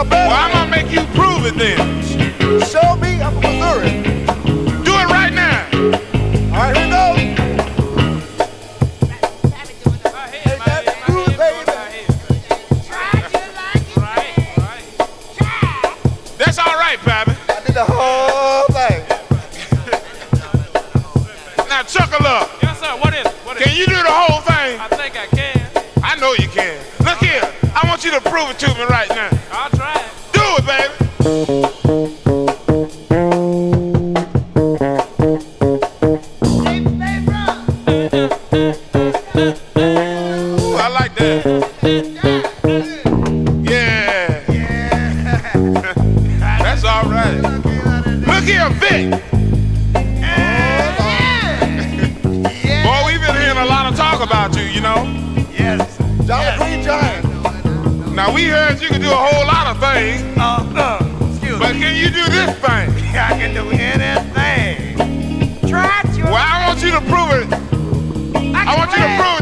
Now, baby. Well, I'm gonna make you prove it then. Show me. I'm from Missouri. Do it right now. All right, here we go. Hey, that's good, baby. That's all right, Pappy. I did the whole thing. Now, Chuckle Up. Yes, sir. What is it? What is Can you do the whole thing? I think I can. I know you can. Look here. I want you to prove it to me right now. I'll try it. Do it, baby. Ooh, I like that. Yeah. That's all right. Look here, Vic. Boy, we've been hearing a lot of talk about you, you know. Yes. Jolly Green Giant. Now, we heard you can do a whole lot of things, Excuse but me. can you do this thing? I can do anything. Well, I want you to prove it. I want you to prove